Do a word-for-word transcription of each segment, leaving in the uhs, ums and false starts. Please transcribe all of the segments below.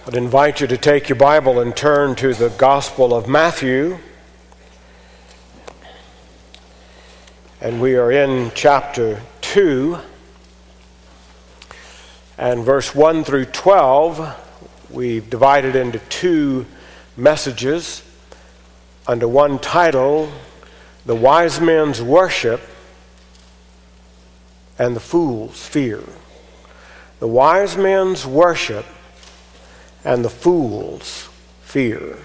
I'd invite you to take your Bible and turn to the Gospel of Matthew. And we are in chapter two. And verse one through twelve, we've divided into two messages under one title, The Wise Men's Worship and the Fool's Fear. The Wise Men's Worship and the Fool's Fear.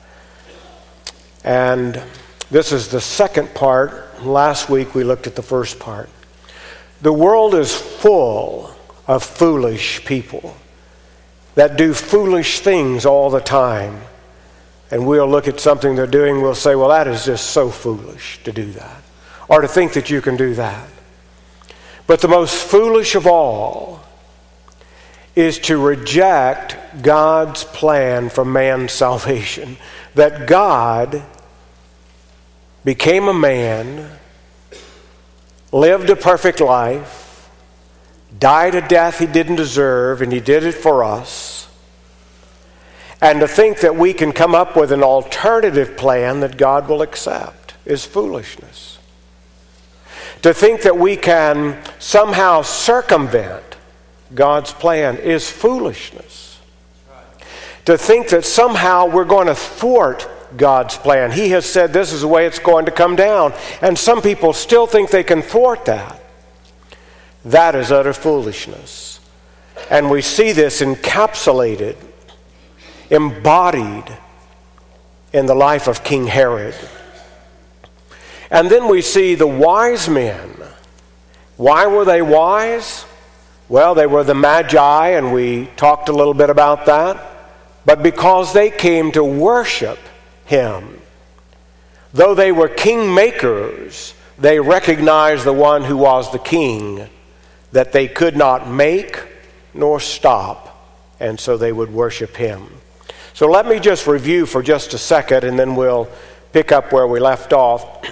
And this is the second part. Last week we looked at the first part. The world is full of foolish people that do foolish things all the time. And we'll look at something they're doing, we'll say, well, that is just so foolish to do that, or to think that you can do that. But the most foolish of all is to reject God's plan for man's salvation. That God became a man, lived a perfect life, died a death he didn't deserve, and he did it for us. And to think that we can come up with an alternative plan that God will accept is foolishness. To think that we can somehow circumvent God's plan is foolishness. To think that somehow we're going to thwart God's plan. He has said this is the way it's going to come down. And some people still think they can thwart that. That is utter foolishness. And we see this encapsulated, embodied in the life of King Herod. And then we see the wise men. Why were they wise? Well, they were the Magi, and we talked a little bit about that. But because they came to worship him. Though they were king-makers, they recognized the one who was the king, that they could not make nor stop, and so they would worship him. So let me just review for just a second, and then we'll pick up where we left off.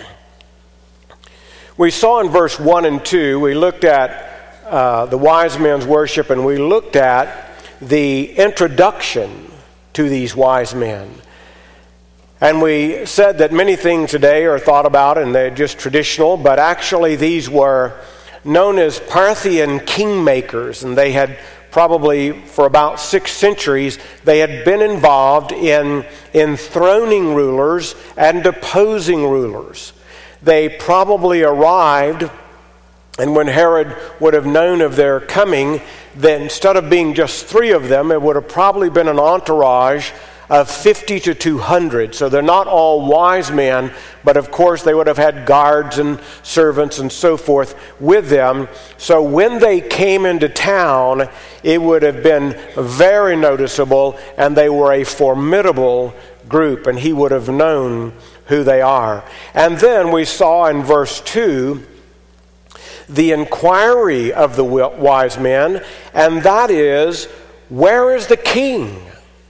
We saw in verse one and two, we looked at uh, the wise men's worship, and we looked at the introduction to these wise men. And we said that many things today are thought about and they're just traditional, but actually these were known as Parthian kingmakers, and they had probably for about six centuries, they had been involved in enthroning rulers and deposing rulers. They probably arrived, and when Herod would have known of their coming, then instead of being just three of them, it would have probably been an entourage of fifty to two hundred. So they're not all wise men, but of course they would have had guards and servants and so forth with them. So when they came into town, it would have been very noticeable, and they were a formidable group, and he would have known who they are. And then we saw in verse two the inquiry of the wise men, and that is, where is the king?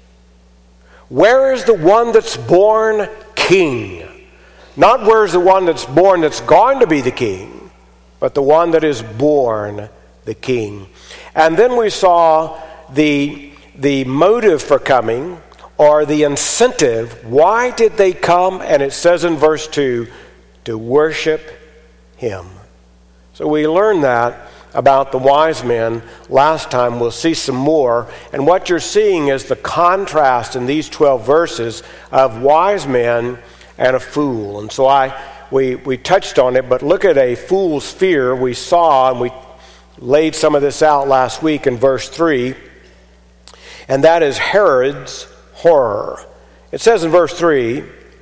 Where is the one that's born king? Not where's the one that's born that's going to be the king, but the one that is born the king. And then we saw the, the motive for coming, or the incentive. Why did they come? And it says in verse two, to worship him. So we learned that about the wise men last time. We'll see some more. And what you're seeing is the contrast in these twelve verses of wise men and a fool. And so I we, we touched on it, but look at a fool's fear. We saw, and we laid some of this out last week in verse three, and that is Herod's horror. It says in verse three,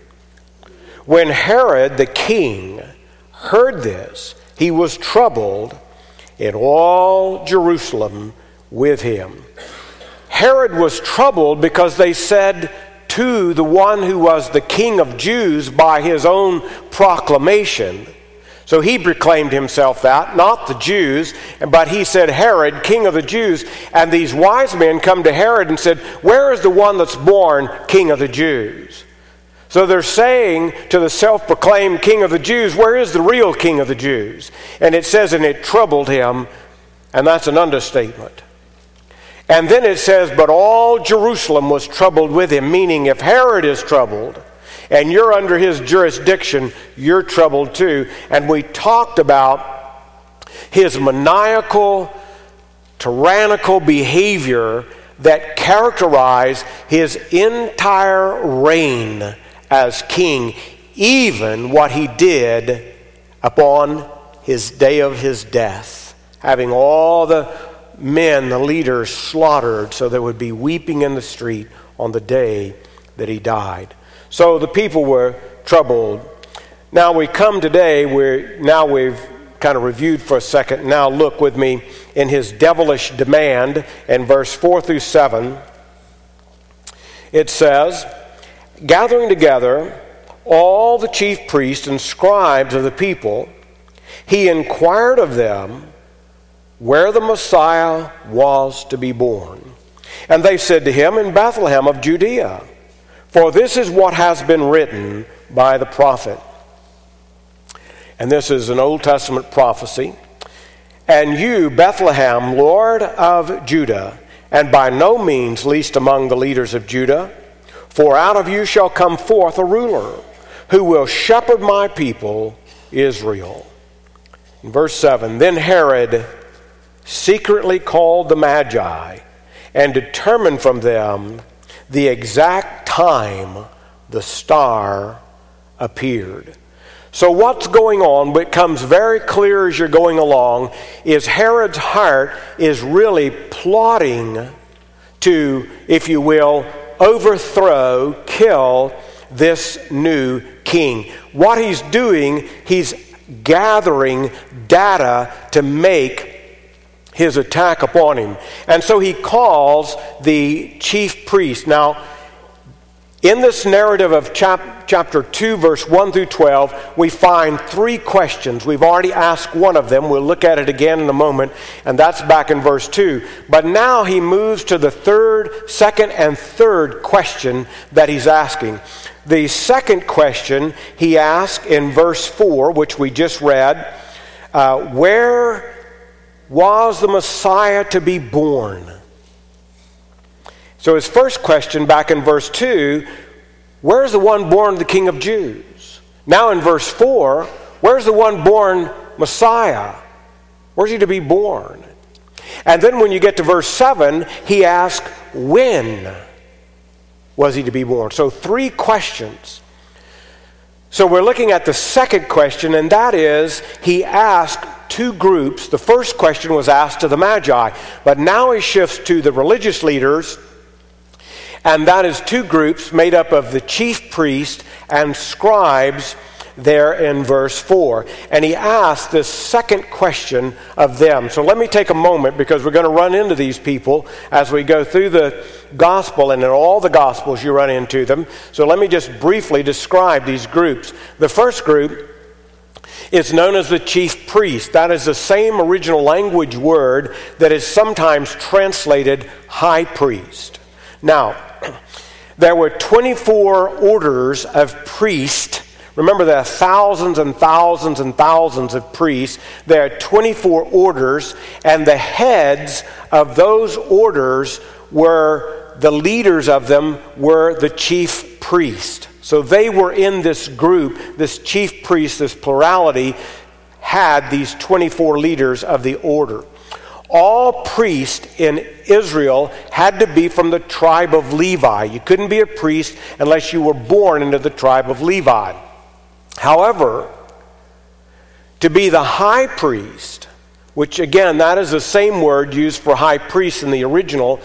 when Herod the king heard this, he was troubled, in all Jerusalem with him. Herod was troubled because they said to the one who was the king of Jews by his own proclamation. So he proclaimed himself that, not the Jews, but he said, Herod, king of the Jews. And these wise men come to Herod and said, where is the one that's born king of the Jews? So they're saying to the self-proclaimed king of the Jews, where is the real king of the Jews? And it says, and it troubled him, and that's an understatement. And then it says, but all Jerusalem was troubled with him, meaning if Herod is troubled and you're under his jurisdiction, you're troubled too. And we talked about his maniacal, tyrannical behavior that characterized his entire reign as king, even what he did upon his day of his death, having all the men, the leaders, slaughtered so there would be weeping in the street on the day that he died. So the people were troubled. Now we come today, we're, now we've kind of reviewed for a second. Now look with me in his devilish demand in verse four through seven. It says, gathering together all the chief priests and scribes of the people, he inquired of them where the Messiah was to be born. And they said to him, in Bethlehem of Judea, for this is what has been written by the prophet. And this is an Old Testament prophecy. And you, Bethlehem, Lord of Judah, and by no means least among the leaders of Judah, for out of you shall come forth a ruler who will shepherd my people, Israel. In verse seven, then Herod secretly called the Magi and determined from them the exact time the star appeared. So what's going on, but becomes very clear as you're going along, is Herod's heart is really plotting to, if you will, overthrow, kill this new king. What he's doing, he's gathering data to make his attack upon him. And so he calls the chief priest. Now, in this narrative of chap- chapter two, verse one through twelve, we find three questions. We've already asked one of them. We'll look at it again in a moment, and that's back in verse two. But now he moves to the third, second, and third question that he's asking. The second question he asked in verse four, which we just read, uh, where was the Messiah to be born? So his first question back in verse two, where's the one born the King of Jews? Now in verse four, where's the one born Messiah? Where's he to be born? And then when you get to verse seven, he asks, when was he to be born? So three questions. So we're looking at the second question, and that is, he asked two groups. The first question was asked to the Magi, but now he shifts to the religious leaders, and that is two groups made up of the chief priest and scribes there in verse four. And he asked this second question of them. So let me take a moment, because we're going to run into these people as we go through the gospel, and in all the gospels you run into them. So let me just briefly describe these groups. The first group is known as the chief priest. That is the same original language word that is sometimes translated high priest. Now, there were twenty-four orders of priests. Remember, there are thousands and thousands and thousands of priests. There are twenty-four orders, and the heads of those orders were, the leaders of them were the chief priest. So they were in this group, this chief priest, this plurality, had these twenty-four leaders of the order. All priests in Israel had to be from the tribe of Levi. You couldn't be a priest unless you were born into the tribe of Levi. However, to be the high priest, which again, that is the same word used for high priest in the original,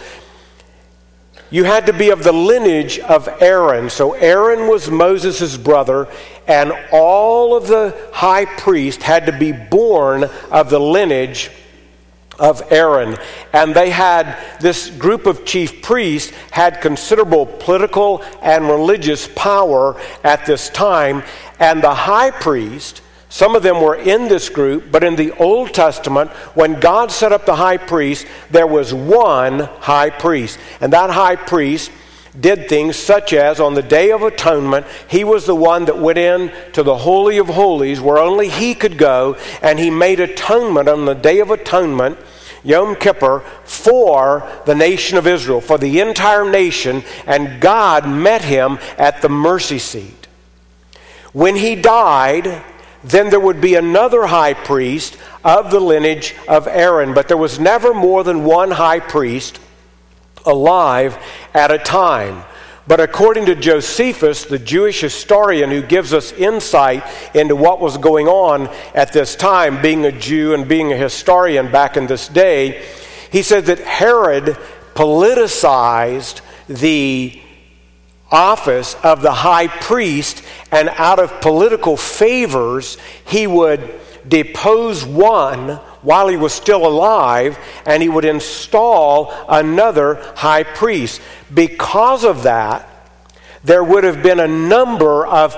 you had to be of the lineage of Aaron. So Aaron was Moses' brother, and all of the high priests had to be born of the lineage of Aaron. And they had, this group of chief priests had considerable political and religious power at this time. And the high priest, some of them were in this group, but in the Old Testament, when God set up the high priest, there was one high priest. And that high priest did things such as, on the Day of Atonement, he was the one that went in to the Holy of Holies, where only he could go, and he made atonement on the Day of Atonement. Yom Kippur, for the nation of Israel, for the entire nation, and God met him at the mercy seat. When he died, then there would be another high priest of the lineage of Aaron, but there was never more than one high priest alive at a time. But according to Josephus, the Jewish historian who gives us insight into what was going on at this time, being a Jew and being a historian back in this day, he said that Herod politicized the office of the high priest, and out of political favors, he would depose one while he was still alive, and he would install another high priest. Because of that, there would have been a number of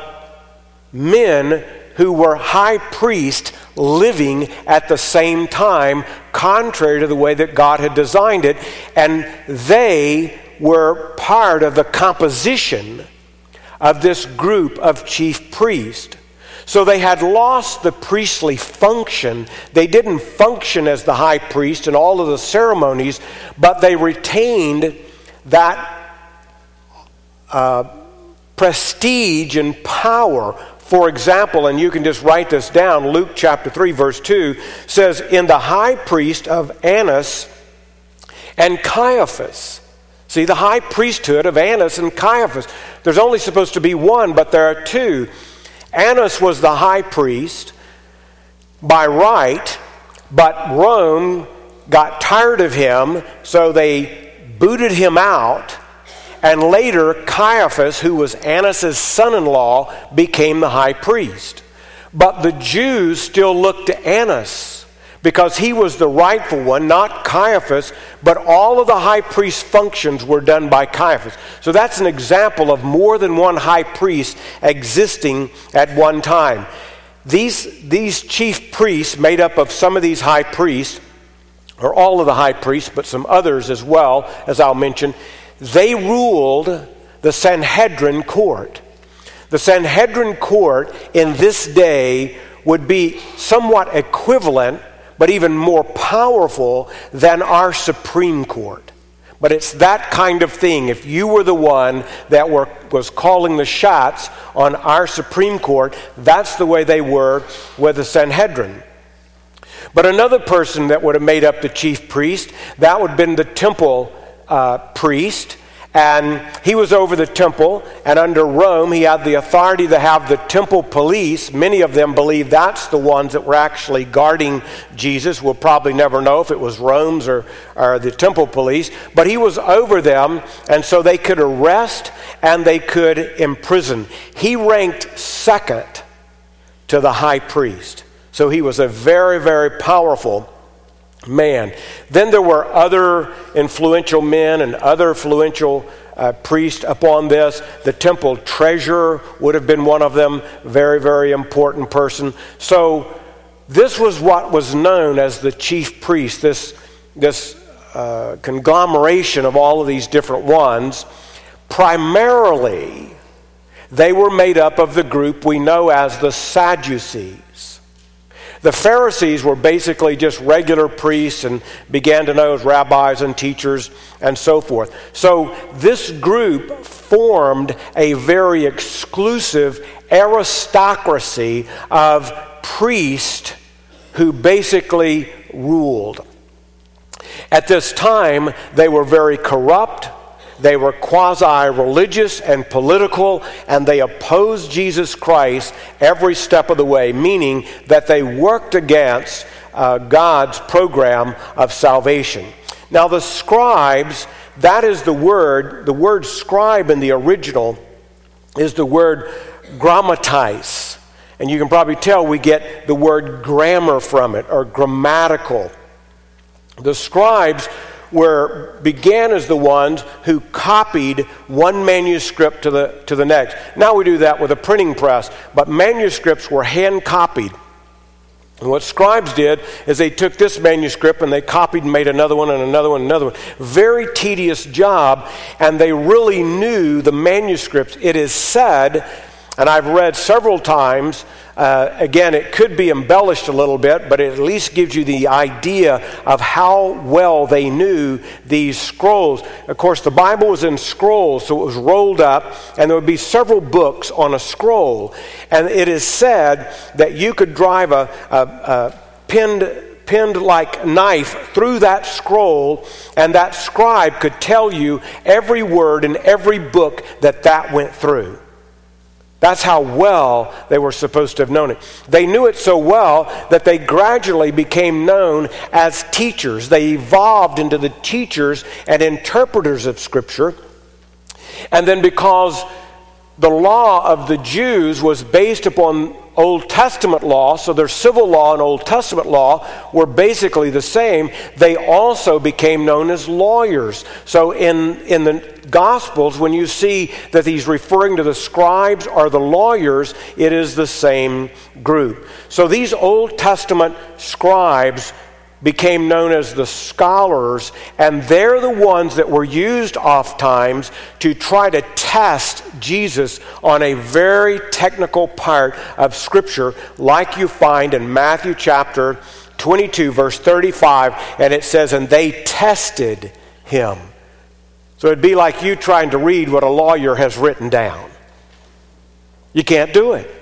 men who were high priests living at the same time, contrary to the way that God had designed it, and they were part of the composition of this group of chief priests. So they had lost the priestly function. They didn't function as the high priest in all of the ceremonies, but they retained that uh, prestige and power. For example, and you can just write this down, Luke chapter three, verse two says, in the high priest of Annas and Caiaphas. See, the high priesthood of Annas and Caiaphas. There's only supposed to be one, but there are two. Annas was the high priest by right, but Rome got tired of him, so they booted him out. And later, Caiaphas, who was Annas' son-in-law, became the high priest. But the Jews still looked to Annas because he was the rightful one, not Caiaphas, but all of the high priest functions were done by Caiaphas. So that's an example of more than one high priest existing at one time. These, these chief priests, made up of some of these high priests, or all of the high priests, but some others as well, as I'll mention, they ruled the Sanhedrin court. The Sanhedrin court in this day would be somewhat equivalent, but even more powerful than our Supreme Court. But it's that kind of thing. If you were the one that were, was calling the shots on our Supreme Court, that's the way they were with the Sanhedrin. But another person that would have made up the chief priest, that would have been the temple uh, priest. And he was over the temple, and under Rome, he had the authority to have the temple police. Many of them believe that's the ones that were actually guarding Jesus. We'll probably never know if it was Rome's or, or the temple police. But he was over them, and so they could arrest and they could imprison. He ranked second to the high priest. So he was a very, very powerful man. Then there were other influential men and other influential uh, priests upon this. The temple treasurer would have been one of them, very, very important person. So this was what was known as the chief priest, this, this uh, conglomeration of all of these different ones. Primarily, they were made up of the group we know as the Sadducees. The Pharisees were basically just regular priests and began to know as rabbis and teachers and so forth. So this group formed a very exclusive aristocracy of priests who basically ruled. At this time, they were very corrupt. They were quasi-religious and political, and they opposed Jesus Christ every step of the way, meaning that they worked against uh, God's program of salvation. Now the scribes, that is the word, the word scribe in the original is the word grammatis. And you can probably tell we get the word grammar from it, or grammatical. The scribes were began as the ones who copied one manuscript to the to the next. Now we do that with a printing press, but manuscripts were hand copied. And what scribes did is they took this manuscript and they copied and made another one and another one and another one. Very tedious job, and they really knew the manuscripts. It is said And I've read several times, uh, again, it could be embellished a little bit, but it at least gives you the idea of how well they knew these scrolls. Of course, the Bible was in scrolls, so it was rolled up, and there would be several books on a scroll. And it is said that you could drive a, a, a pinned pinned like knife through that scroll, and that scribe could tell you every word in every book that that went through. That's how well they were supposed to have known it. They knew it so well that they gradually became known as teachers. They evolved into the teachers and interpreters of Scripture. And then because the law of the Jews was based upon Old Testament law, so their civil law and Old Testament law were basically the same, they also became known as lawyers. So in, in the Gospels, when you see that he's referring to the scribes or the lawyers, it is the same group. So these Old Testament scribes became known as the scholars, and they're the ones that were used oftentimes to try to test Jesus on a very technical part of Scripture, like you find in Matthew chapter twenty-two, verse thirty-five, and it says, and they tested him. So it'd be like you trying to read what a lawyer has written down. You can't do it.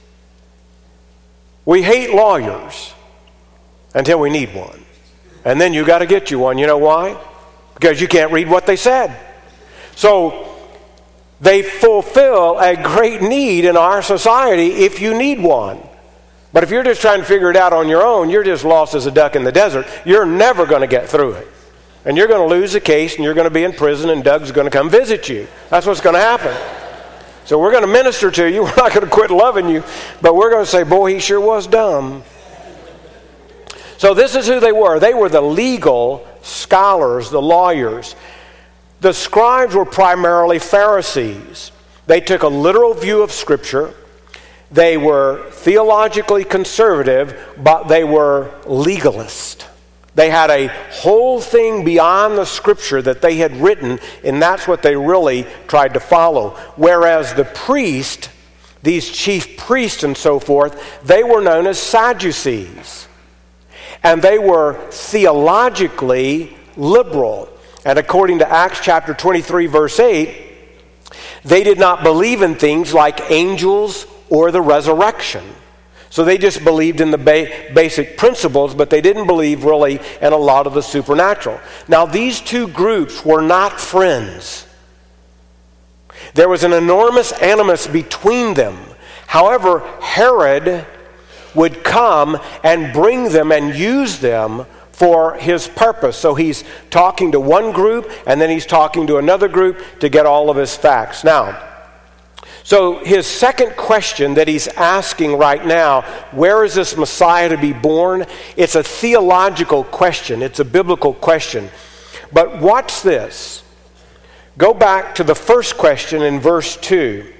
We hate lawyers until we need one. And then you got to get you one. You know why? Because you can't read what they said. So they fulfill a great need in our society if you need one. But if you're just trying to figure it out on your own, you're just lost as a duck in the desert. You're never going to get through it. And you're going to lose the case, and you're going to be in prison, and Doug's going to come visit you. That's what's going to happen. So we're going to minister to you. We're not going to quit loving you, but we're going to say, boy, he sure was dumb. So this is who they were. They were the legal scholars, the lawyers. The scribes were primarily Pharisees. They took a literal view of Scripture. They were theologically conservative, but they were legalist. They had a whole thing beyond the Scripture that they had written, and that's what they really tried to follow. Whereas the priest, these chief priests and so forth, they were known as Sadducees. And they were theologically liberal. And according to Acts chapter twenty-three, verse eight, they did not believe in things like angels or the resurrection. So they just believed in the ba- basic principles, but they didn't believe really in a lot of the supernatural. Now, these two groups were not friends. There was an enormous animus between them. However, Herod would come and bring them and use them for his purpose. So he's talking to one group, and then he's talking to another group to get all of his facts. Now, so his second question that he's asking right now, where is this Messiah to be born? It's a theological question. It's a biblical question. But watch this. Go back to the first question in verse two.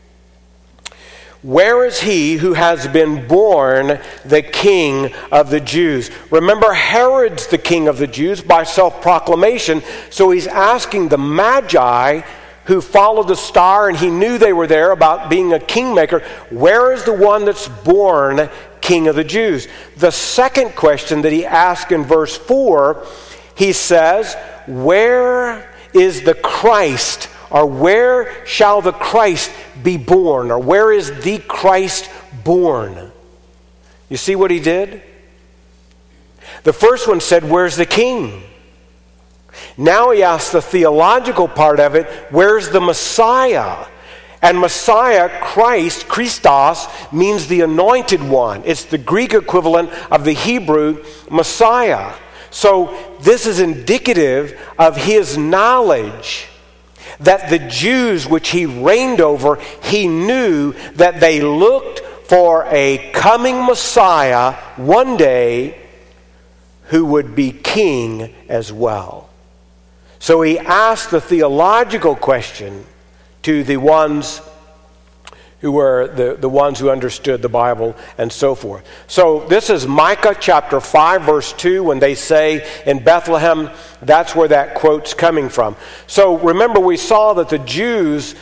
Where is he who has been born the King of the Jews? Remember, Herod's the king of the Jews by self-proclamation, so he's asking the Magi who followed the star, and he knew they were there about being a kingmaker, where is the one that's born King of the Jews? The second question that he asked in verse four, he says, where is the Christ? Or where shall the Christ be born? Or where is the Christ born? You see what he did? The first one said, where's the king? Now he asks the theological part of it, where's the Messiah? And Messiah, Christ, Christos, means the anointed one. It's the Greek equivalent of the Hebrew Messiah. So this is indicative of his knowledge that the Jews which he reigned over, he knew that they looked for a coming Messiah one day who would be king as well. So he asked the theological question to the ones who were the, the ones who understood the Bible and so forth. So this is Micah chapter five, verse two, when they say in Bethlehem, that's where that quote's coming from. So remember, we saw that the Jews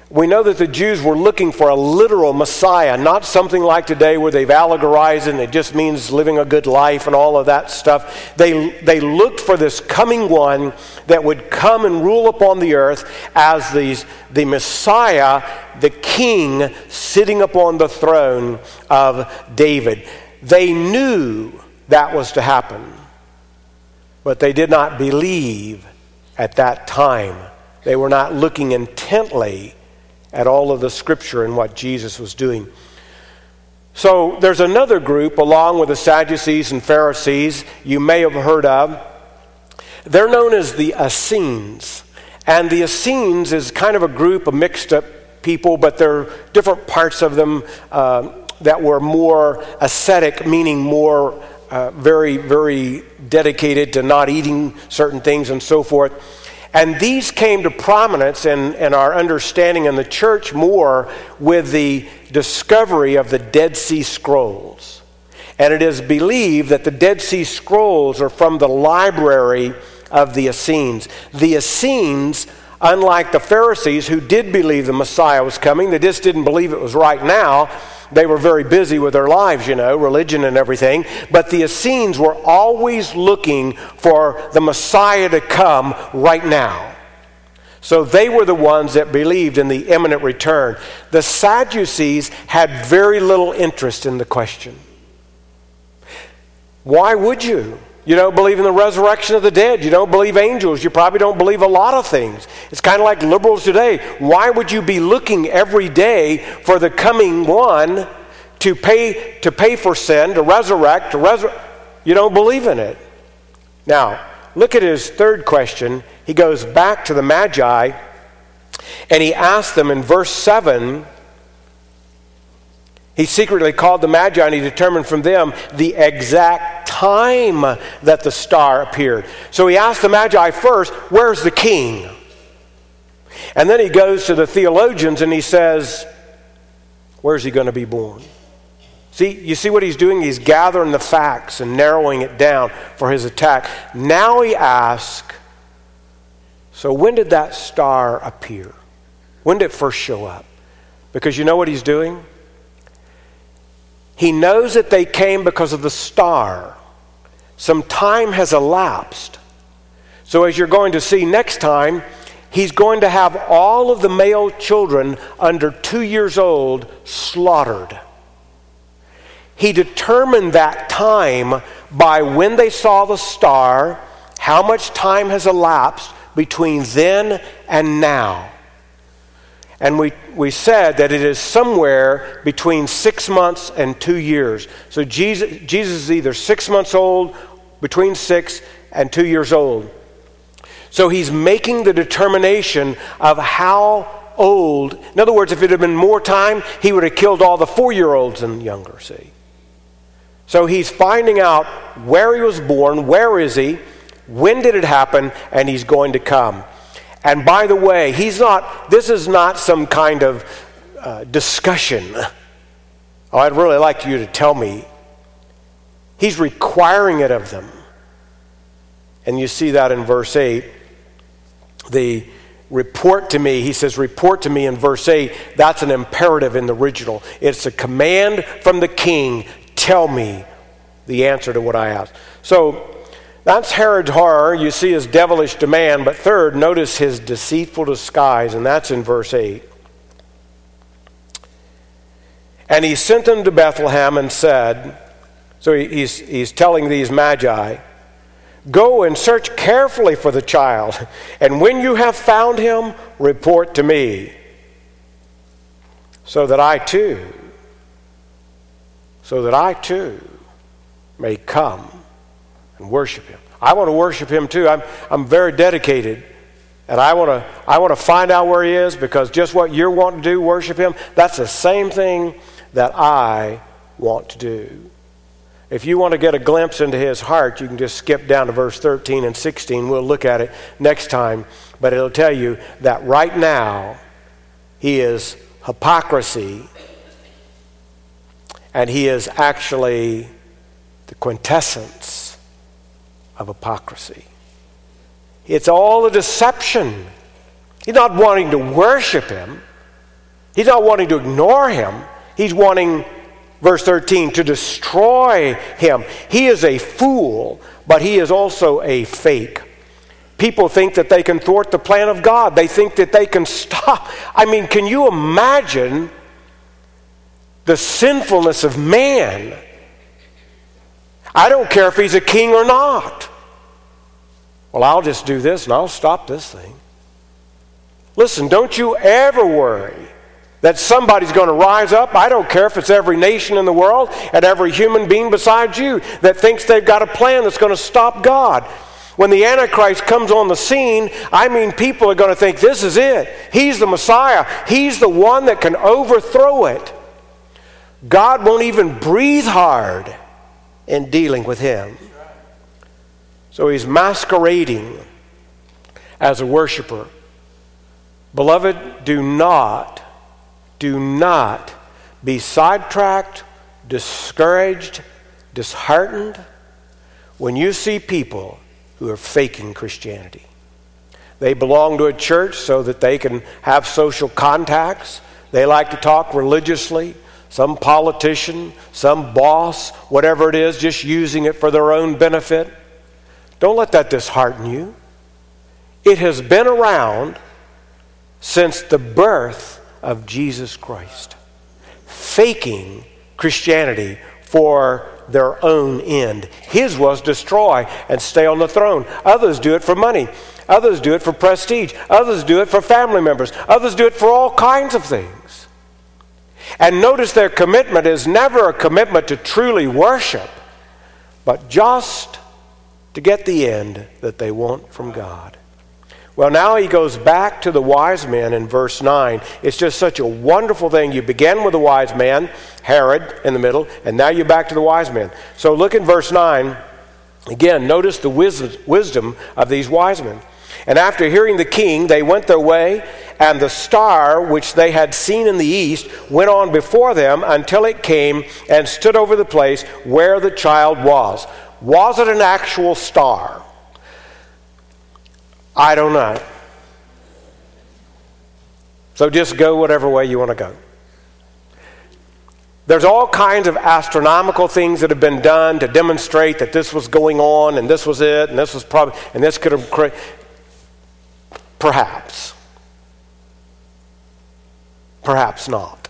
We know that the Jews were looking for a literal Messiah, not something like today where they've allegorized it and it just means living a good life and all of that stuff. They, they looked for this coming one that would come and rule upon the earth as the, the Messiah, the king sitting upon the throne of David. They knew that was to happen, but they did not believe at that time. They were not looking intently at all of the scripture and what Jesus was doing. So there's another group along with the Sadducees and Pharisees you may have heard of. They're known as the Essenes. And the Essenes is kind of a group of mixed up people, but there are different parts of them uh, that were more ascetic, meaning more uh, very, very dedicated to not eating certain things and so forth. And these came to prominence in, in our understanding in the church more with the discovery of the Dead Sea Scrolls. And it is believed that the Dead Sea Scrolls are from the library of the Essenes. The Essenes, unlike the Pharisees who did believe the Messiah was coming, they just didn't believe it was right now. They were very busy with their lives, you know, religion and everything. But the Essenes were always looking for the Messiah to come right now. So they were the ones that believed in the imminent return. The Sadducees had very little interest in the question. Why would you? You don't believe in the resurrection of the dead. You don't believe angels. You probably don't believe a lot of things. It's kind of like liberals today. Why would you be looking every day for the coming one to pay to pay for sin, to resurrect, to resurrect? You don't believe in it. Now, look at his third question. He goes back to the Magi, and he asks them in verse seven. He secretly called the Magi, and he determined from them the exact time that the star appeared. So he asked the Magi first, where's the king? And then he goes to the theologians and he says, where's he going to be born? See, you see what he's doing? He's gathering the facts and narrowing it down for his attack. Now he asks, so when did that star appear? When did it first show up? Because you know what he's doing? He knows that they came because of the star. Some time has elapsed. So as you're going to see next time, he's going to have all of the male children under two years old slaughtered. He determined that time by when they saw the star, how much time has elapsed between then and now. And we, we said that it is somewhere between six months and two years. So Jesus, Jesus is either six months old, between six and two years old. So he's making the determination of how old. In other words, if it had been more time, he would have killed all the four-year-olds and younger, see. So he's finding out where he was born, where is he, when did it happen, and he's going to come. And by the way, he's not, this is not some kind of uh, discussion. Oh, I'd really like you to tell me. He's requiring it of them. And you see that in verse eight. The report to me, he says report to me in verse eight. That's an imperative in the original. It's a command from the king. Tell me the answer to what I asked. So that's Herod's horror. You see his devilish demand. But third, notice his deceitful disguise, and that's in verse eight. And he sent them to Bethlehem and said, so he's, he's telling these magi, go and search carefully for the child, and when you have found him, report to me, so that I too, so that I too may come and worship him. I want to worship him too. I'm, I'm very dedicated. And I want to I want to find out where he is, because just what you're wanting to do, worship him, that's the same thing that I want to do. If you want to get a glimpse into his heart, you can just skip down to verse thirteen and sixteen. We'll look at it next time. But it'll tell you that right now he is hypocrisy, and he is actually the quintessence of hypocrisy. It's all a deception. He's not wanting to worship him. He's not wanting to ignore him. He's wanting, verse thirteen, to destroy him. He is a fool, but he is also a fake. People think that they can thwart the plan of God. They think that they can stop. I mean, can you imagine the sinfulness of man? I don't care if he's a king or not. Well, I'll just do this and I'll stop this thing. Listen, don't you ever worry that somebody's going to rise up. I don't care if it's every nation in the world and every human being besides you that thinks they've got a plan that's going to stop God. When the Antichrist comes on the scene, I mean, people are going to think this is it. He's the Messiah. He's the one that can overthrow it. God won't even breathe hard in dealing with him. So he's masquerading as a worshiper. Beloved, do not, do not be sidetracked, discouraged, disheartened when you see people who are faking Christianity. They belong to a church so that they can have social contacts. They like to talk religiously. Some politician, some boss, whatever it is, just using it for their own benefit. Don't let that dishearten you. It has been around since the birth of Jesus Christ. Faking Christianity for their own end. His was destroy and stay on the throne. Others do it for money. Others do it for prestige. Others do it for family members. Others do it for all kinds of things. And notice their commitment is never a commitment to truly worship, but just to get the end that they want from God. Well, now he goes back to the wise men in verse nine. It's just such a wonderful thing. You began with the wise man, Herod, in the middle, and now you're back to the wise men. So look in verse nine. Again, notice the wis- wisdom of these wise men. And after hearing the king, they went their way, and the star which they had seen in the east went on before them until it came and stood over the place where the child was. Was it an actual star? I don't know. So just go whatever way you want to go. There's all kinds of astronomical things that have been done to demonstrate that this was going on and this was it and this was probably and this could have created. Perhaps. Perhaps not.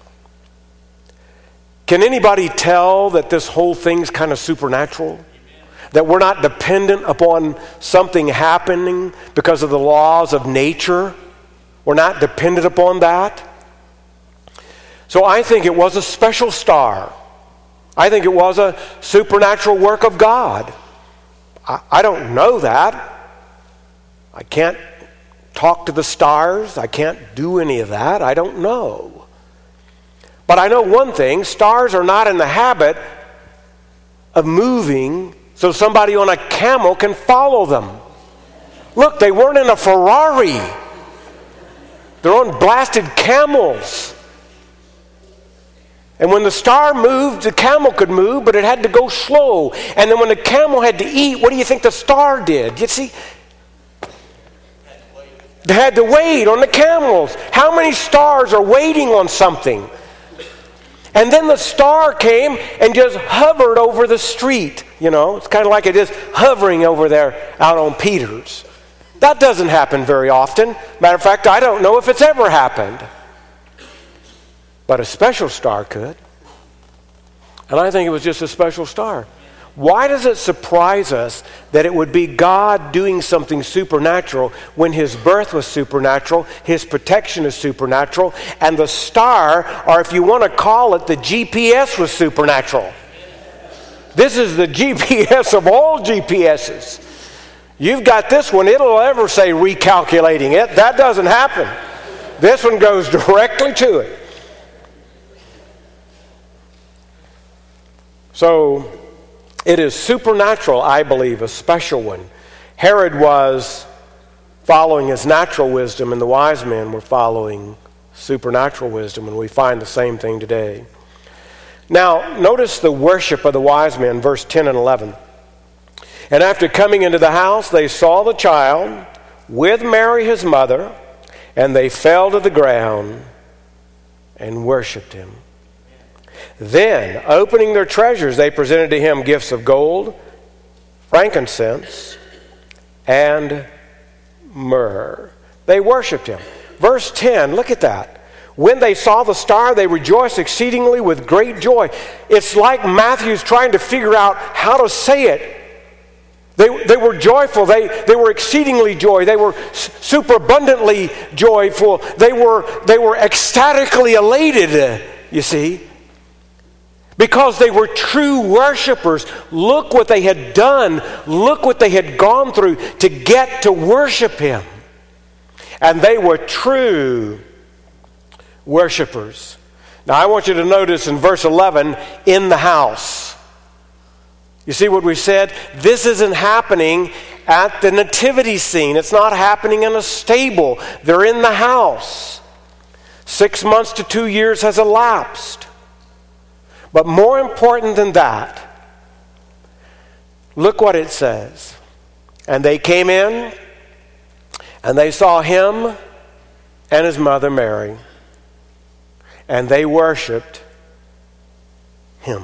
Can anybody tell that this whole thing's kind of supernatural? That we're not dependent upon something happening because of the laws of nature? We're not dependent upon that? So I think it was a special star. I think it was a supernatural work of God. I, I don't know that. I can't talk to the stars. I can't do any of that. I don't know. But I know one thing. Stars are not in the habit of moving so somebody on a camel can follow them. Look, they weren't in a Ferrari. They're on blasted camels. And when the star moved, the camel could move, but it had to go slow. And then when the camel had to eat, what do you think the star did? You see, they had to wait on the camels. How many stars are waiting on something? And then the star came and just hovered over the street. You know, it's kind of like it is hovering over there out on Peters. That doesn't happen very often. Matter of fact, I don't know if it's ever happened. But a special star could. And I think it was just a special star. Why does it surprise us that it would be God doing something supernatural when his birth was supernatural, his protection is supernatural, and the star, or if you want to call it, the G P S was supernatural? This is the G P S of all G P S's. You've got this one, it'll ever say recalculating it. That doesn't happen. This one goes directly to it. So, it is supernatural, I believe, a special one. Herod was following his natural wisdom, and the wise men were following supernatural wisdom, and we find the same thing today. Now, notice the worship of the wise men, verse ten and eleven. And after coming into the house, they saw the child with Mary his mother, and they fell to the ground and worshiped him. Then, opening their treasures, they presented to him gifts of gold, frankincense, and myrrh. They worshiped him. Verse ten, look at that. When they saw the star, they rejoiced exceedingly with great joy. It's like Matthew's trying to figure out how to say it. They, they were joyful. They, they were exceedingly joy. They were superabundantly joyful. They were, they were ecstatically elated, you see. Because they were true worshipers. Look what they had done. Look what they had gone through to get to worship him. And they were true worshipers. Now I want you to notice in verse eleven, in the house. You see what we said? This isn't happening at the nativity scene. It's not happening in a stable. They're in the house. Six months to two years has elapsed. But more important than that, look what it says. And they came in, and they saw him and his mother Mary, and they worshiped him,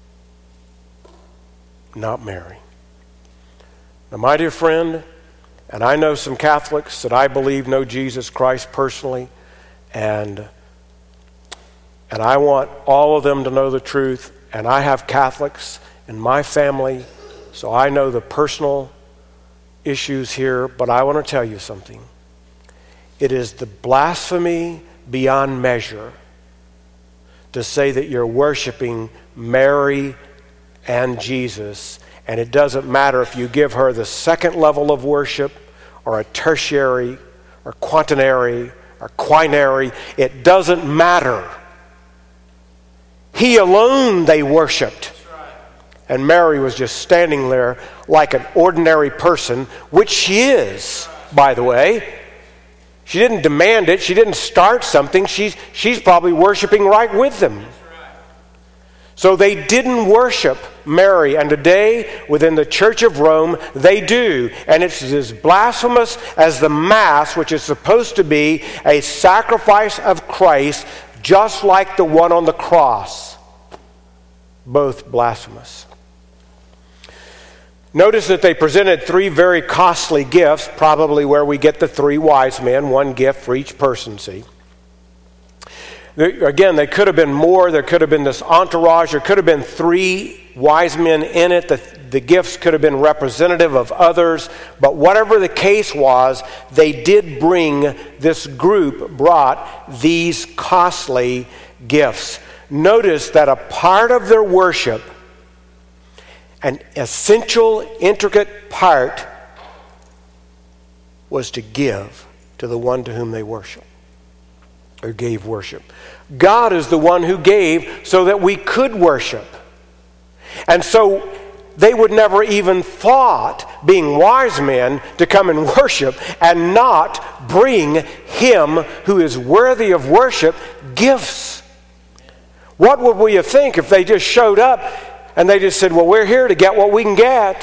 not Mary. Now, my dear friend, and I know some Catholics that I believe know Jesus Christ personally, and And I want all of them to know the truth. And I have Catholics in my family, so I know the personal issues here. But I want to tell you something. It is the blasphemy beyond measure to say that you're worshiping Mary and Jesus. And it doesn't matter if you give her the second level of worship or a tertiary or quaternary or quinary. It doesn't matter. He alone they worshipped. And Mary was just standing there like an ordinary person, which she is, by the way. She didn't demand it. She didn't start something. She's, she's probably worshiping right with them. So they didn't worship Mary. And today, within the Church of Rome, they do. And it's as blasphemous as the Mass, which is supposed to be a sacrifice of Christ, just like the one on the cross. Both blasphemous. Notice that they presented three very costly gifts, probably where we get the three wise men, one gift for each person, see. Again, they could have been more. There could have been this entourage. There could have been three wise men in it. The, the gifts could have been representative of others. But whatever the case was, they did bring, this group brought these costly gifts. Notice that a part of their worship, an essential, intricate part, was to give to the one to whom they worship, or gave worship. God is the one who gave so that we could worship. And so they would never even thought, being wise men, to come and worship and not bring him who is worthy of worship gifts. What would we think if they just showed up and they just said, well, we're here to get what we can get?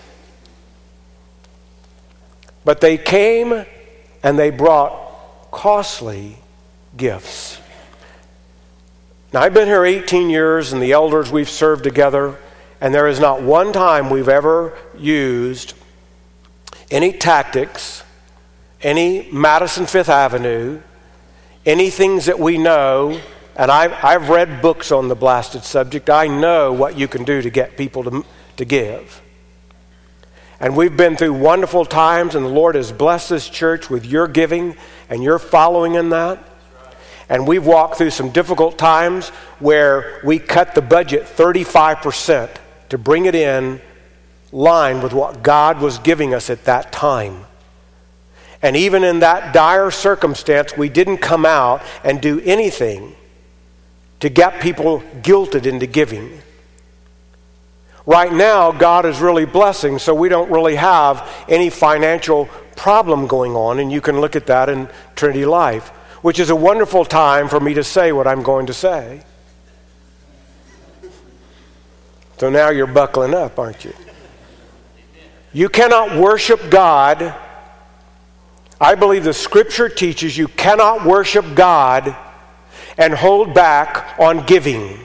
But they came and they brought costly gifts. Now, I've been here eighteen years, and the elders we've served together, and there is not one time we've ever used any tactics, any Madison Fifth Avenue, any things that we know, and I've, I've read books on the blasted subject. I know what you can do to get people to, to give. And we've been through wonderful times, and the Lord has blessed this church with your giving and your following in that. And we've walked through some difficult times where we cut the budget thirty-five percent to bring it in line with what God was giving us at that time. And even in that dire circumstance, we didn't come out and do anything to get people guilted into giving. Right now, God is really blessing, so we don't really have any financial problem going on, and you can look at that in Trinity Life, which is a wonderful time for me to say what I'm going to say. So now you're buckling up, aren't you? You cannot worship God. I believe the Scripture teaches you cannot worship God and hold back on giving.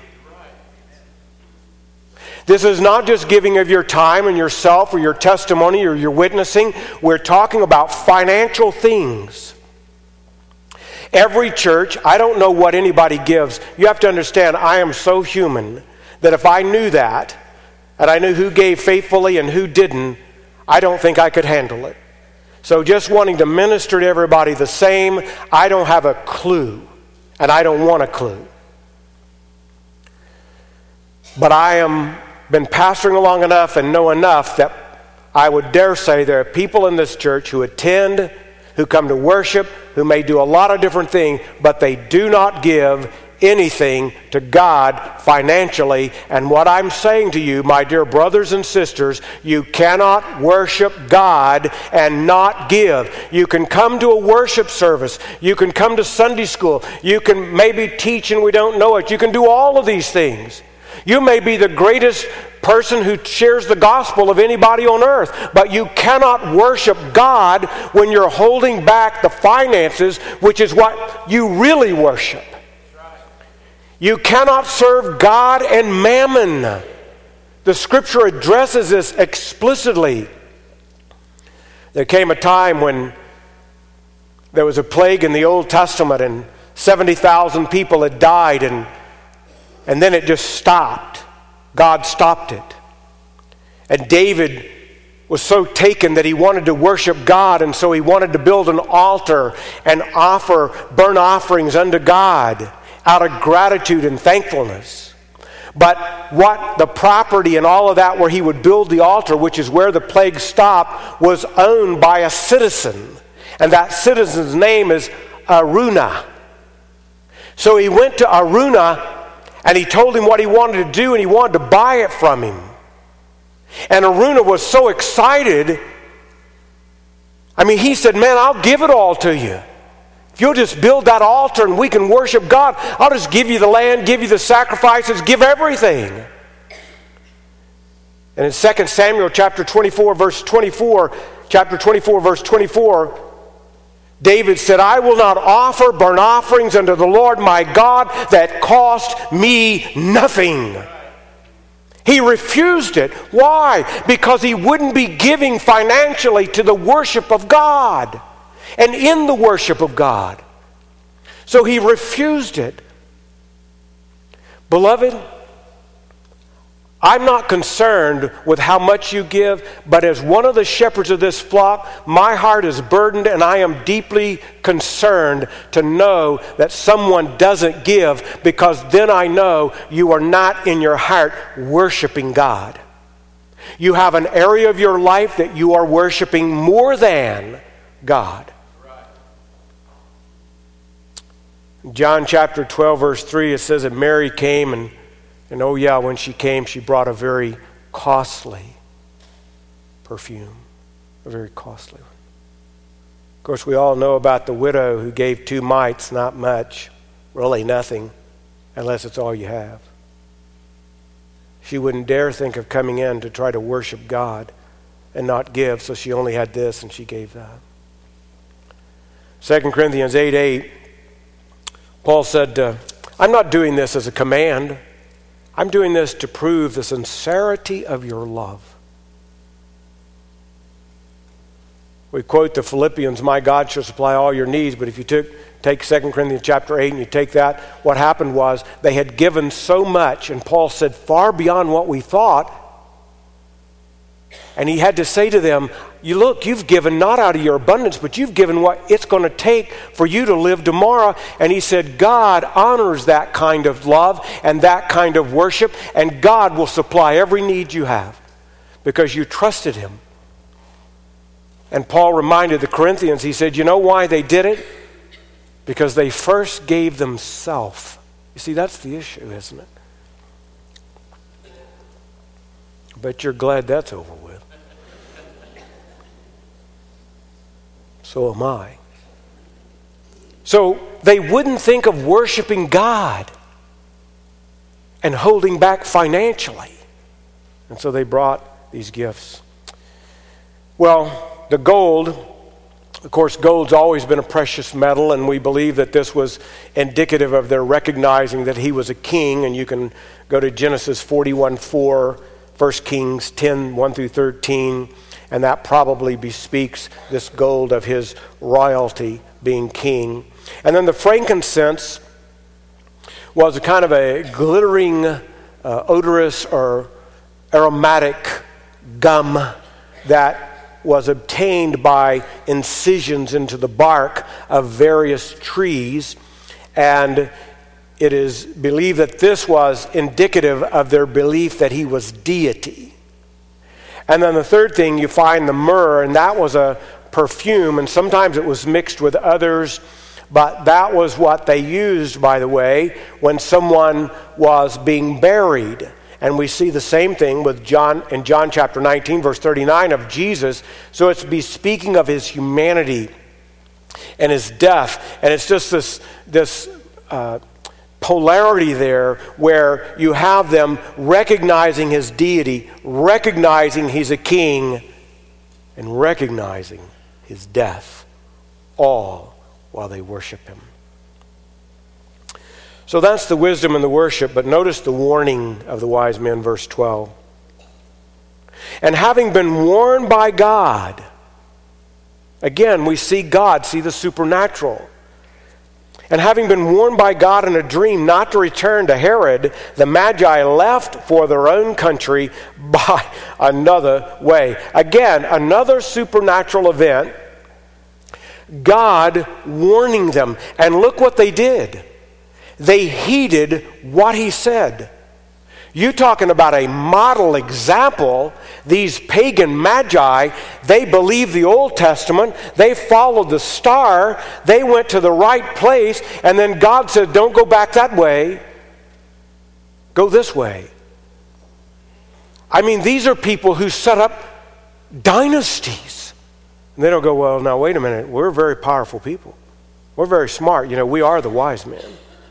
This is not just giving of your time and yourself or your testimony or your witnessing. We're talking about financial things. Every church, I don't know what anybody gives. You have to understand, I am so human that if I knew that, and I knew who gave faithfully and who didn't, I don't think I could handle it. So just wanting to minister to everybody the same, I don't have a clue, and I don't want a clue. But I am been pastoring long enough and know enough that I would dare say there are people in this church who attend, who come to worship, who may do a lot of different things, but they do not give anything to God financially. And what I'm saying to you, my dear brothers and sisters, you cannot worship God and not give. You can come to a worship service. You can come to Sunday school. You can maybe teach and we don't know it. You can do all of these things. You may be the greatest person who shares the gospel of anybody on earth, but you cannot worship God when you're holding back the finances, which is what you really worship. You cannot serve God and mammon. The Scripture addresses this explicitly. There came a time when there was a plague in the Old Testament and seventy thousand people had died, and And then it just stopped. God stopped it. And David was so taken that he wanted to worship God, and so he wanted to build an altar and offer burnt offerings unto God out of gratitude and thankfulness. But what the property and all of that where he would build the altar, which is where the plague stopped, was owned by a citizen. And that citizen's name is Araunah. So he went to Araunah and he told him what he wanted to do, and he wanted to buy it from him. And Araunah was so excited. I mean, he said, man, I'll give it all to you. If you'll just build that altar and we can worship God, I'll just give you the land, give you the sacrifices, give everything. And in Second Samuel chapter twenty-four, verse twenty-four, chapter twenty-four, verse twenty-four, David said, I will not offer burnt offerings unto the Lord my God that cost me nothing. He refused it. Why? Because he wouldn't be giving financially to the worship of God and in the worship of God. So he refused it. Beloved, I'm not concerned with how much you give, but as one of the shepherds of this flock, my heart is burdened and I am deeply concerned to know that someone doesn't give, because then I know you are not in your heart worshiping God. You have an area of your life that you are worshiping more than God. John chapter twelve, verse three, it says that Mary came and And oh yeah, when she came, she brought a very costly perfume. A very costly one. Of course, we all know about the widow who gave two mites, not much, really nothing, unless it's all you have. She wouldn't dare think of coming in to try to worship God and not give, so she only had this and she gave that. Second Corinthians eight eight, Paul said, uh, I'm not doing this as a command. I'm doing this to prove the sincerity of your love. We quote the Philippians, my God shall supply all your needs, but if you took, take Second Corinthians chapter eight and you take that, what happened was they had given so much, and Paul said far beyond what we thought, and he had to say to them, you look, you've given not out of your abundance, but you've given what it's going to take for you to live tomorrow. And he said, God honors that kind of love and that kind of worship, and God will supply every need you have because you trusted him. And Paul reminded the Corinthians, he said, you know why they did it? Because they first gave themselves. You see, that's the issue, isn't it? I bet you're glad that's over with. So am I. So they wouldn't think of worshiping God and holding back financially. And so they brought these gifts. Well, the gold Of course, gold's always been a precious metal, and we believe that this was indicative of their recognizing that he was a king. And you can go to Genesis forty-one four, First Kings ten one through thirteen, and that probably bespeaks this gold of his royalty being king. And then the frankincense was a kind of a glittering, uh, odorous or aromatic gum that was obtained by incisions into the bark of various trees, and it is believed that this was indicative of their belief that he was deity. And then the third thing, you find the myrrh, and that was a perfume, and sometimes it was mixed with others, but that was what they used, by the way, when someone was being buried. And we see the same thing with John in John chapter nineteen, verse thirty-nine of Jesus. So it's be speaking of his humanity and his death. And it's just this, this uh, polarity there where you have them recognizing his deity, recognizing he's a king, and recognizing his death, all while they worship him. So that's the wisdom and the worship, but notice the warning of the wise men, verse twelve. And having been warned by God, again, we see God, see the supernatural. And having been warned by God in a dream not to return to Herod, the Magi left for their own country by another way. Again, another supernatural event, God warning them. And look what they did. They heeded what he said. You talking about a model example. These pagan magi, they believed the Old Testament. They followed the star. They went to the right place. And then God said, don't go back that way. Go this way. I mean, these are people who set up dynasties. And they don't go, well, now wait a minute. We're very powerful people. We're very smart. You know, we are the wise men.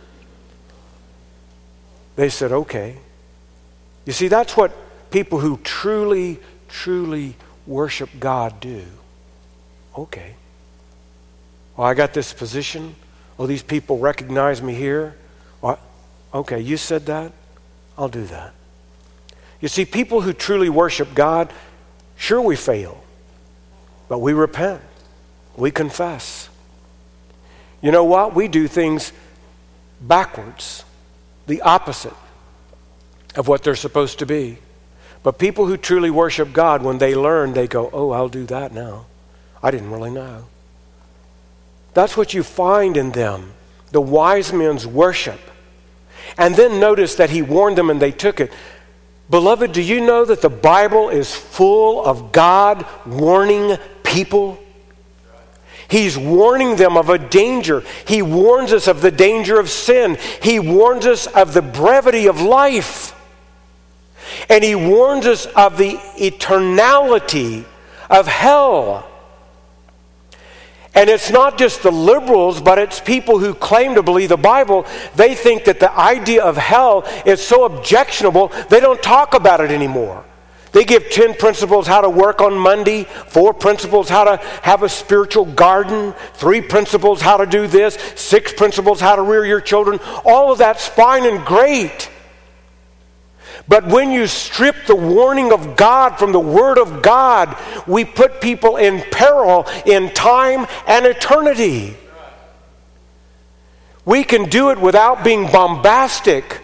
They said, okay. You see, that's what people who truly, truly worship God do. Okay. Well, I got this position. Oh, these people recognize me here. Well, okay, you said that. I'll do that. You see, people who truly worship God, sure we fail, but we repent. We confess. You know what? We do things backwards. The opposite of what they're supposed to be. But people who truly worship God, when they learn, they go, oh, I'll do that now. I didn't really know. That's what you find in them, the wise men's worship. And then notice that he warned them and they took it. Beloved, do you know that the Bible is full of God warning people? He's warning them of a danger. He warns us of the danger of sin. He warns us of the brevity of life. And he warns us of the eternality of hell. And it's not just the liberals, but it's people who claim to believe the Bible. They think that the idea of hell is so objectionable, they don't talk about it anymore. They give ten principles how to work on Monday, four principles how to have a spiritual garden, three principles how to do this, six principles how to rear your children. All of that's fine and great. But when you strip the warning of God from the Word of God, we put people in peril in time and eternity. We can do it without being bombastic.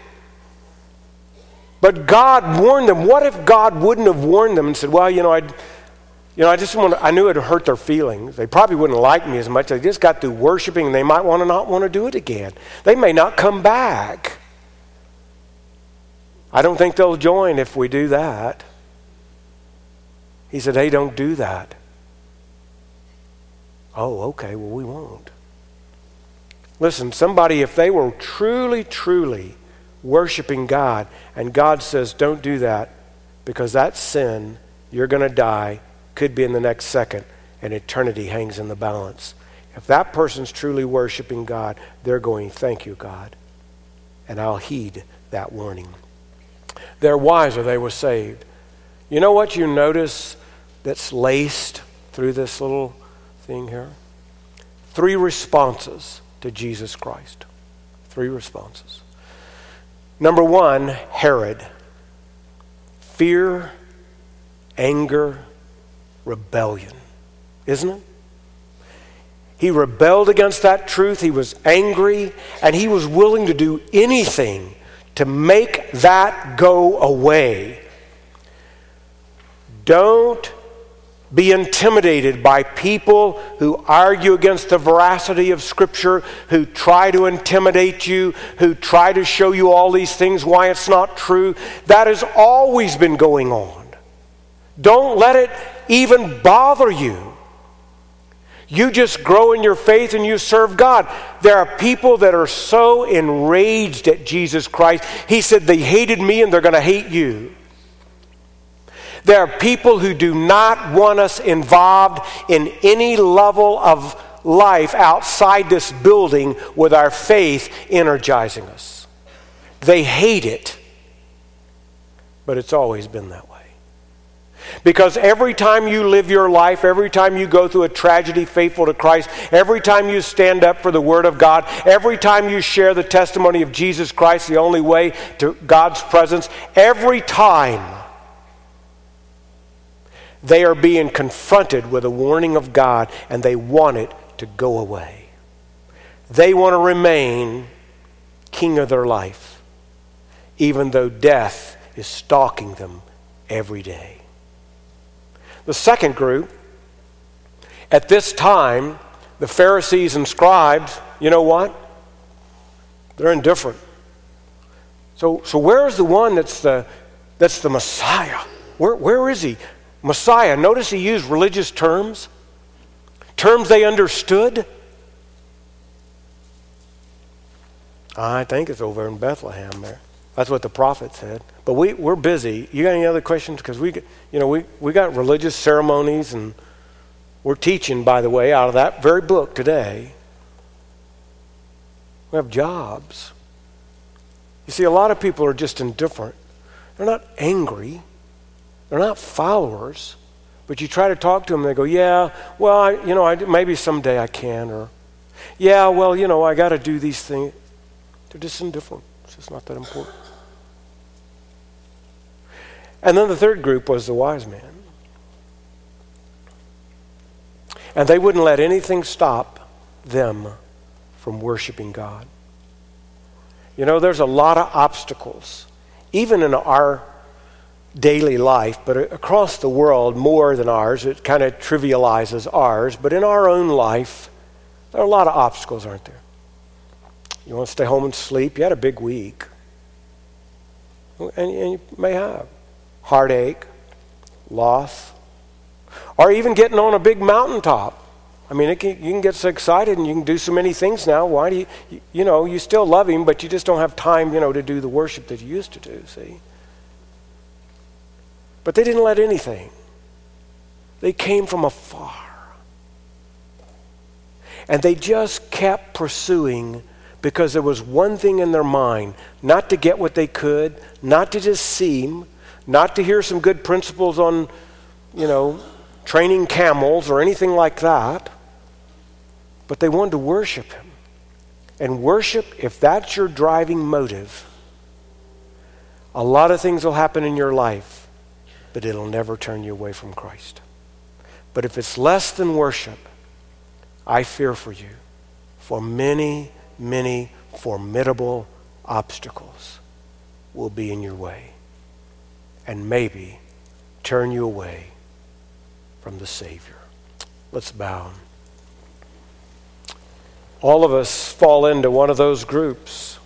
But God warned them. What if God wouldn't have warned them and said, well, you know, I you know, I just want to, I knew it would hurt their feelings. They probably wouldn't like me as much. They just got through worshiping and they might want to not want to do it again. They may not come back. I don't think they'll join if we do that. He said, hey, don't do that. Oh, okay, well, we won't. Listen, somebody, if they were truly, truly worshiping God, and God says, don't do that, because that's sin, you're going to die, could be in the next second, and eternity hangs in the balance. If that person's truly worshiping God, they're going, thank you, God, and I'll heed that warning. They're wise or they were saved. You know what you notice that's laced through this little seeing here? Three responses to Jesus Christ. Three responses. Number one, Herod. Fear, anger, rebellion. Isn't it? He rebelled against that truth. He was angry, and he was willing to do anything to make that go away. Don't be intimidated by people who argue against the veracity of Scripture, who try to intimidate you, who try to show you all these things why it's not true. That has always been going on. Don't let it even bother you. You just grow in your faith and you serve God. There are people that are so enraged at Jesus Christ. He said they hated me and they're going to hate you. There are people who do not want us involved in any level of life outside this building with our faith energizing us. They hate it. But it's always been that way. Because every time you live your life, every time you go through a tragedy faithful to Christ, every time you stand up for the Word of God, every time you share the testimony of Jesus Christ, the only way to God's presence, every time they are being confronted with a warning of God and they want it to go away. They want to remain king of their life, even though death is stalking them every day. The second group, at this time, the Pharisees and scribes, you know what? They're indifferent. So, so where's the one that's the that's the Messiah? Where where is he? Messiah. Notice he used religious terms, terms they understood. I think it's over in Bethlehem there. That's what the prophet said. But we, we're busy. You got any other questions? Because we, you know, we, we got religious ceremonies, and we're teaching, by the way, out of that very book today. We have jobs. You see, a lot of people are just indifferent. They're not angry. They're not followers. But you try to talk to them, and they go, yeah, well, I, you know, I, maybe someday I can. Or, yeah, well, you know, I got to do these things. They're just indifferent. It's just not that important. And then the third group was the wise men. And they wouldn't let anything stop them from worshiping God. You know, there's a lot of obstacles, even in our daily life, but across the world more than ours. It kind of trivializes ours, but in our own life, there are a lot of obstacles, aren't there? You want to stay home and sleep? You had a big week. And, and you may have heartache, loss, or even getting on a big mountaintop. I mean, it can, you can get so excited and you can do so many things now. Why do you, you, you know, you still love him, but you just don't have time, you know, to do the worship that you used to do, see? But they didn't let anything. They came from afar. And they just kept pursuing because there was one thing in their mind, not to get what they could, not to just see him, not to hear some good principles on, you know, training camels or anything like that, but they wanted to worship him. And worship, if that's your driving motive, a lot of things will happen in your life, but it'll never turn you away from Christ. But if it's less than worship, I fear for you, for many, many formidable obstacles will be in your way and maybe turn you away from the Savior. Let's bow. All of us fall into one of those groups.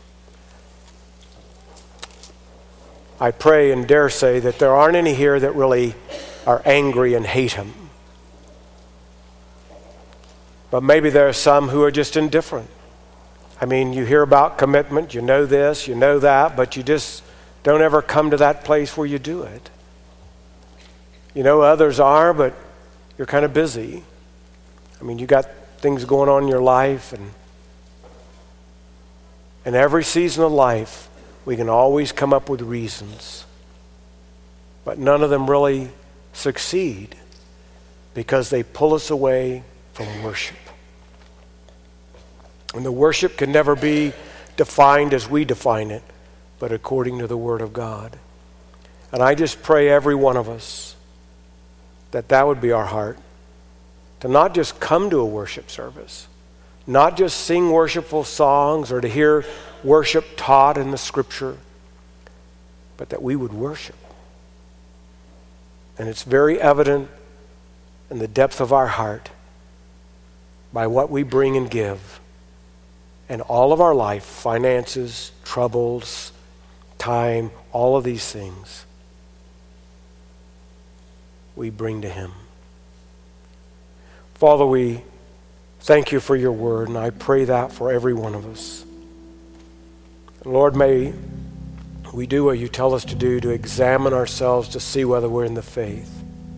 I pray and dare say that there aren't any here that really are angry and hate him. But maybe there are some who are just indifferent. I mean, you hear about commitment, you know this, you know that, but you just don't ever come to that place where you do it. You know, others are, but you're kind of busy. I mean, you got things going on in your life, and in every season of life, we can always come up with reasons. But none of them really succeed because they pull us away from worship. And the worship can never be defined as we define it, but according to the Word of God. And I just pray every one of us that that would be our heart, to not just come to a worship service, not just sing worshipful songs or to hear worship taught in the Scripture, but that we would worship. And it's very evident in the depth of our heart by what we bring and give. And all of our life, finances, troubles, time, all of these things, we bring to Him. Father, we thank you for your word, and I pray that for every one of us. And Lord, may we do what you tell us to do, to examine ourselves to see whether we're in the faith.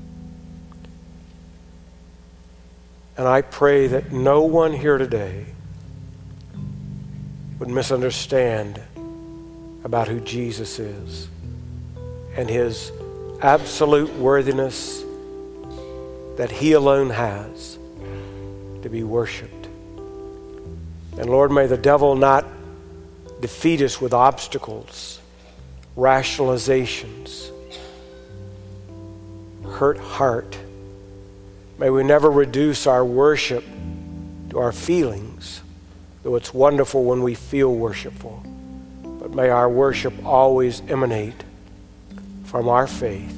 And I pray that no one here today would misunderstand about who Jesus is and his absolute worthiness that he alone has to be worshiped. And Lord, may the devil not defeat us with obstacles, rationalizations, hurt heart. May we never reduce our worship to our feelings, though it's wonderful when we feel worshipful. But may our worship always emanate from our faith.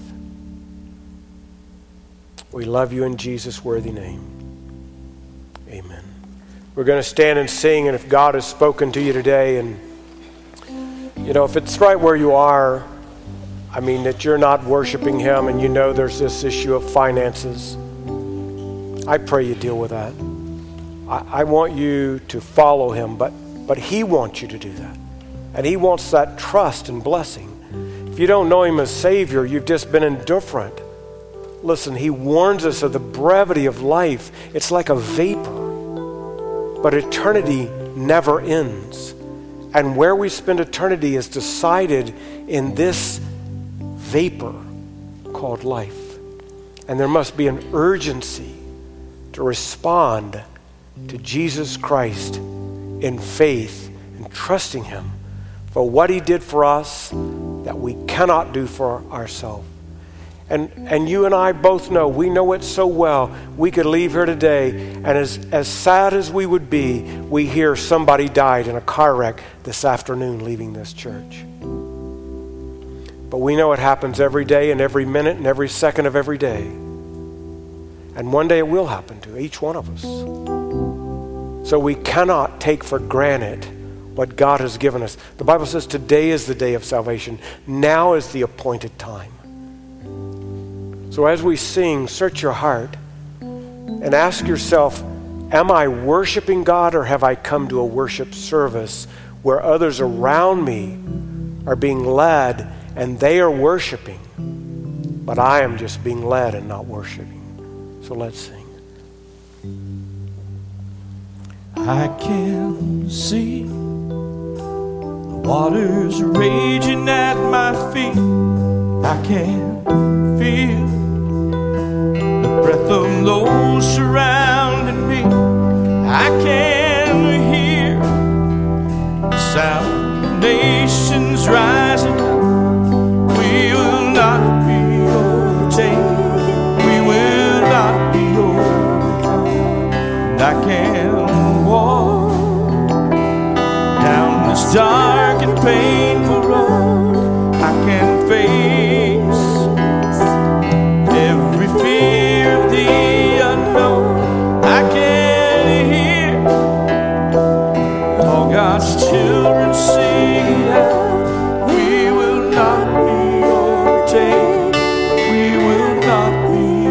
We love you in Jesus' worthy name. Amen. We're going to stand and sing, and if God has spoken to you today, and you know, if it's right where you are, I mean, that you're not worshiping him and you know there's this issue of finances, I pray you deal with that. I, I want you to follow him, but, but he wants you to do that. And he wants that trust and blessing. If you don't know him as Savior, you've just been indifferent. Listen, he warns us of the brevity of life. It's like a vapor. But eternity never ends. And where we spend eternity is decided in this vapor called life. And there must be an urgency to respond to Jesus Christ in faith and trusting him for what he did for us that we cannot do for ourselves. And and you and I both know, we know it so well, we could leave here today, and as, as sad as we would be, we hear somebody died in a car wreck this afternoon leaving this church. But we know it happens every day and every minute and every second of every day. And one day it will happen to each one of us. So we cannot take for granted what God has given us. The Bible says today is the day of salvation. Now is the appointed time. So as we sing, search your heart and ask yourself, am I worshiping God, or have I come to a worship service where others around me are being led and they are worshiping, but I am just being led and not worshiping? So let's sing. I can see the waters raging at my feet. I can feel the breath of those surrounding me. I can hear the sound of nations rising. We will not be overtaken. We will not be overcome. And I can walk down this dark and painful road. I can face every fear of the unknown. I can hear all God's children sing out. We will not be overtaken. We will not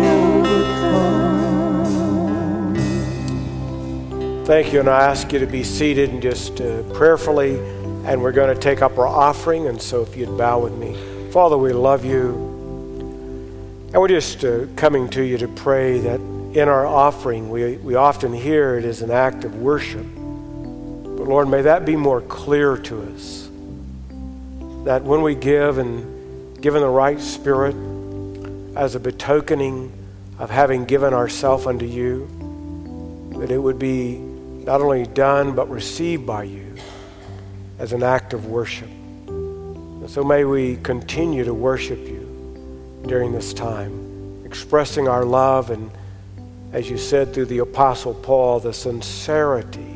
be overcome. Thank you, and I ask you to be seated and just uh, prayerfully, and we're going to take up our offering, and so if you'd bow with me. Father, we love you, and we're just uh, coming to you to pray that in our offering, we, we often hear it as an act of worship, but Lord, may that be more clear to us, that when we give and give in the right spirit as a betokening of having given ourselves unto you, that it would be not only done but received by you as an act of worship. And so may we continue to worship you during this time, expressing our love and, as you said through the Apostle Paul, the sincerity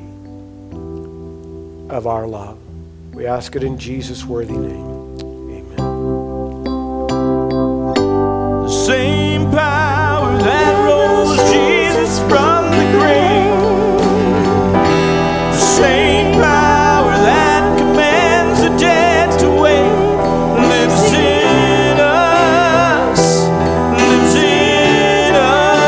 of our love. We ask it in Jesus' worthy name. Amen. The same power that rose Jesus from the grave, the same power that commands the dead to wait, lives in us, lives in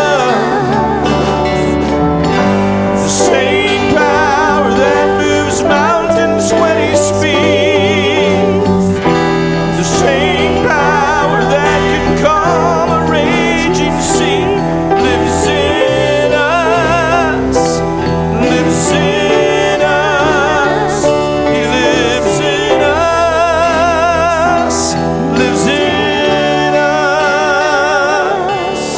us. The same power that moves mountains when he speaks, the same power that can calm a raging sea, lives in us, lives in us. He lives in us, lives in us.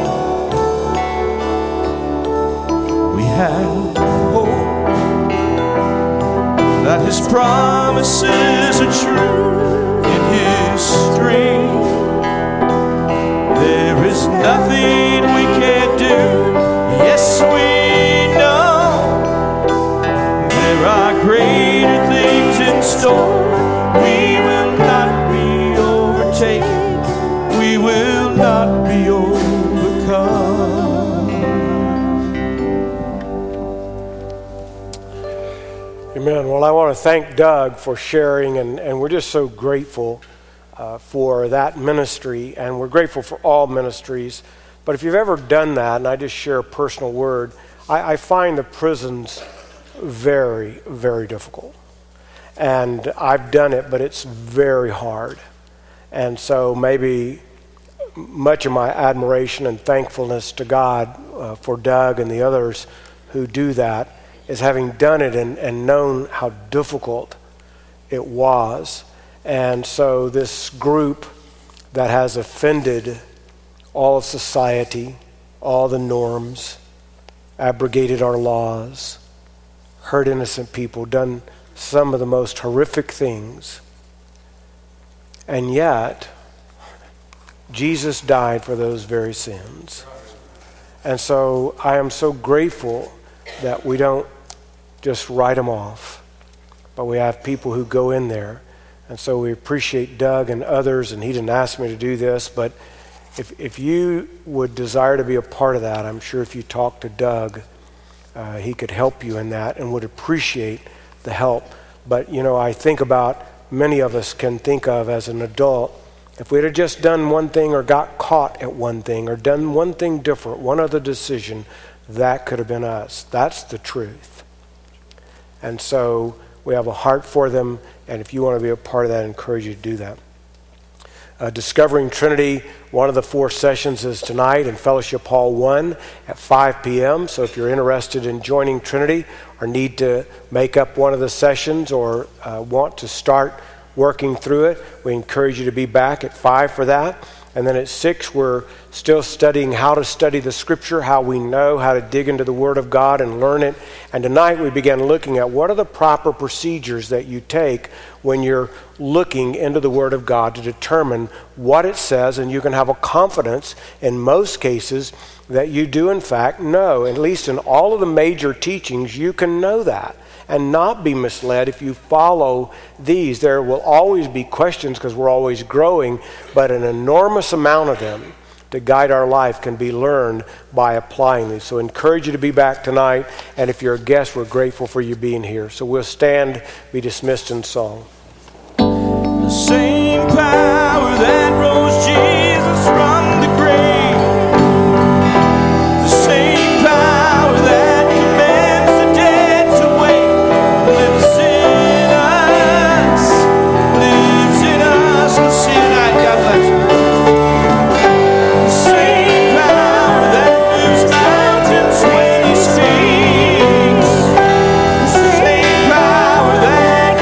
We have hope that his promises are true. In his strength there is nothing we can't do. Yes, we know there are greater things in store. We will not be overtaken, we will not be overcome. Amen. Well, I want to thank Doug for sharing, and, and we're just so grateful uh, for that ministry, and we're grateful for all ministries. But if you've ever done that, and I just share a personal word, I, I find the prisons very, very difficult. And I've done it, but it's very hard. And so maybe much of my admiration and thankfulness to God uh, for Doug and the others who do that is having done it and, and known how difficult it was. And so this group that has offended all of society, all the norms, abrogated our laws, hurt innocent people, done some of the most horrific things, and yet Jesus died for those very sins. And so I am so grateful that we don't just write them off, but we have people who go in there. And so we appreciate Doug and others, and he didn't ask me to do this, but if if you would desire to be a part of that, I'm sure if you talk to Doug, uh, he could help you in that and would appreciate the help. But, you know, I think about, many of us can think of as an adult, if we'd have just done one thing or got caught at one thing or done one thing different, one other decision, that could have been us. That's the truth. And so we have a heart for them, and if you want to be a part of that, I encourage you to do that. Uh, Discovering Trinity, one of the four sessions is tonight in Fellowship Hall one at five p.m. So if you're interested in joining Trinity or need to make up one of the sessions or uh, want to start working through it, we encourage you to be back at five for that. And then at six, we're still studying how to study the Scripture, how we know how to dig into the Word of God and learn it. And tonight we began looking at what are the proper procedures that you take when you're looking into the Word of God to determine what it says, and you can have a confidence in most cases that you do in fact know. At least in all of the major teachings, you can know that and not be misled if you follow these. There will always be questions because we're always growing, but an enormous amount of them to guide our life can be learned by applying these. So I encourage you to be back tonight, and if you're a guest, we're grateful for you being here. So we'll stand, be dismissed in song. The same power that rose